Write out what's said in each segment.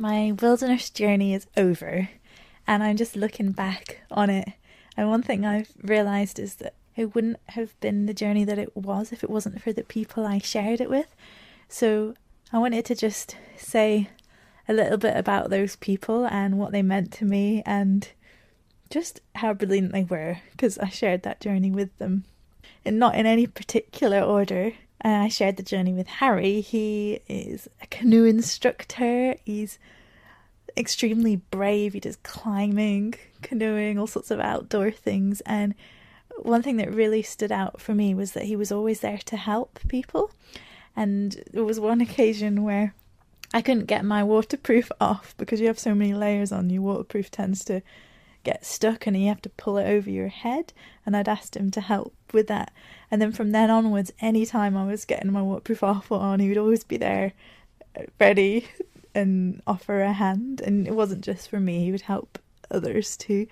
my wilderness journey is over and I'm just looking back on it. And one thing I've realised is that it wouldn't have been the journey that it was if it wasn't for the people I shared it with. So I wanted to just say a little bit about those people and what they meant to me and just how brilliant they were, because I shared that journey with them. And not in any particular order. I shared the journey with Harry. He is a canoe instructor. He's extremely brave. He does climbing, canoeing, all sorts of outdoor things. And one thing that really stood out for me was that he was always there to help people. And there was one occasion where I couldn't get my waterproof off because you have so many layers on. Your waterproof tends to get stuck and you have to pull it over your head, and I'd asked him to help with that. And then from then onwards, any time I was getting my waterproof off or on, he would always be there ready and offer a hand. And it wasn't just for me, he would help others too.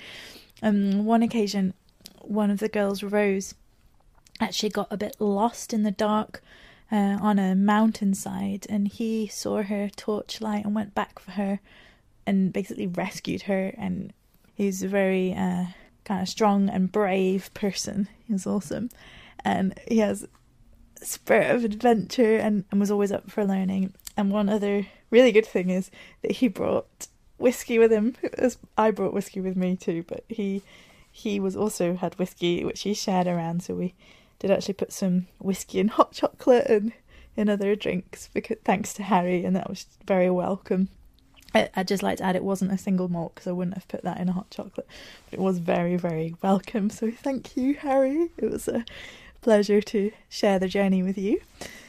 One occasion, one of the girls, Rose, actually got a bit lost in the dark on a mountainside, and he saw her torchlight and went back for her and basically rescued her. And he's a very kind of strong and brave person. He's awesome. And he has a spirit of adventure and was always up for learning. And one other really good thing is that he brought whiskey with him. I brought whiskey with me too, but he was also had whiskey, which he shared around. So we did actually put some whiskey and hot chocolate and in other drinks, because thanks to Harry, and that was very welcome. I'd just like to add, it wasn't a single malt because I wouldn't have put that in a hot chocolate, but it was very, very welcome. So thank you, Harry. It was a pleasure to share the journey with you.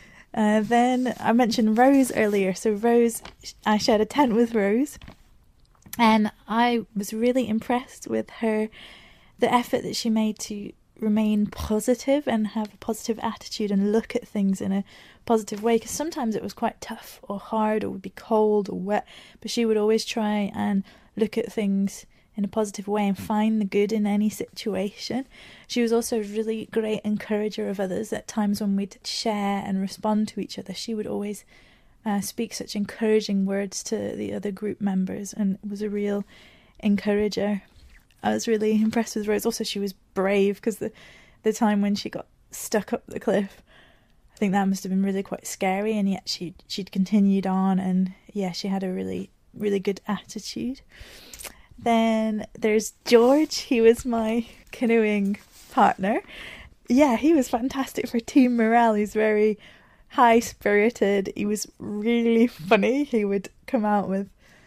Then I mentioned Rose earlier. So Rose, I shared a tent with Rose, and I was really impressed with her, the effort that she made to remain positive and have a positive attitude and look at things in a positive way, because sometimes it was quite tough or hard or would be cold or wet, but she would always try and look at things in a positive way and find the good in any situation. She was also a really great encourager of others. At times when we'd share and respond to each other, she would always speak such encouraging words to the other group members and was a real encourager. I was really impressed with Rose. Also, she was brave, because the time when she got stuck up the cliff, I think that must have been really quite scary, and yet she'd continued on, and yeah, she had a really, really good attitude. Then there's George. He was my canoeing partner. Yeah, he was fantastic for team morale. He's very high-spirited. He was really funny. He would come out with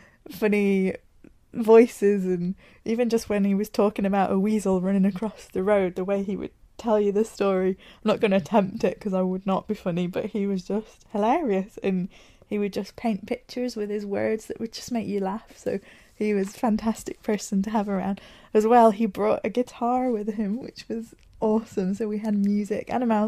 funny voices, and even just when he was talking about a weasel running across the road, the way he would tell you the story. I'm not going to attempt it because I would not be funny, but he was just hilarious, and he would just paint pictures with his words that would just make you laugh. So he was a fantastic person to have around. As well, he brought a guitar with him, which was awesome. So we had music and a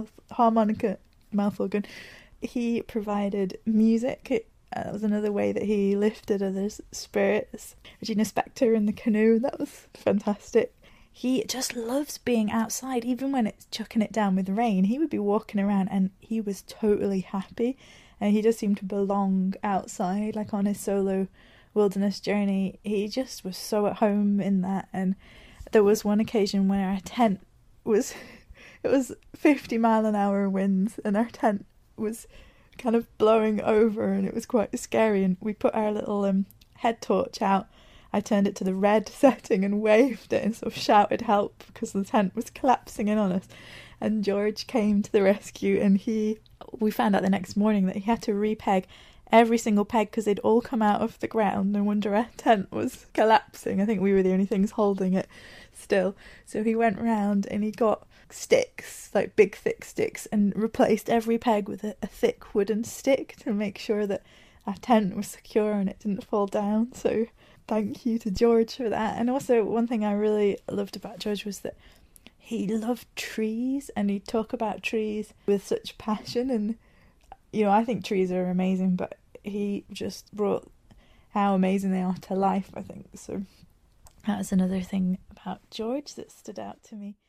mouth organ. He provided music. That was another way that he lifted others' spirits. Regina Spektor in the canoe, that was fantastic. He just loves being outside, even when it's chucking it down with rain. He would be walking around and he was totally happy. And he just seemed to belong outside, like on his solo wilderness journey. He just was so at home in that. And there was one occasion when our tent was, it was 50-mile-an-hour winds, and our tent was kind of blowing over, and it was quite scary. And we put our little head torch out. I turned it to the red setting and waved it and sort of shouted help because the tent was collapsing in on us. And George came to the rescue, and we found out the next morning that he had to repeg every single peg because they'd all come out of the ground. No wonder our tent was collapsing. I think we were the only things holding it still. So he went round and he got sticks, like big thick sticks, and replaced every peg with a thick wooden stick to make sure that our tent was secure and it didn't fall down. So thank you to George for that. And also, one thing I really loved about George was that he loved trees, and he'd talk about trees with such passion. And I think trees are amazing, but he just brought how amazing they are to life, I think. So that was another thing about George that stood out to me.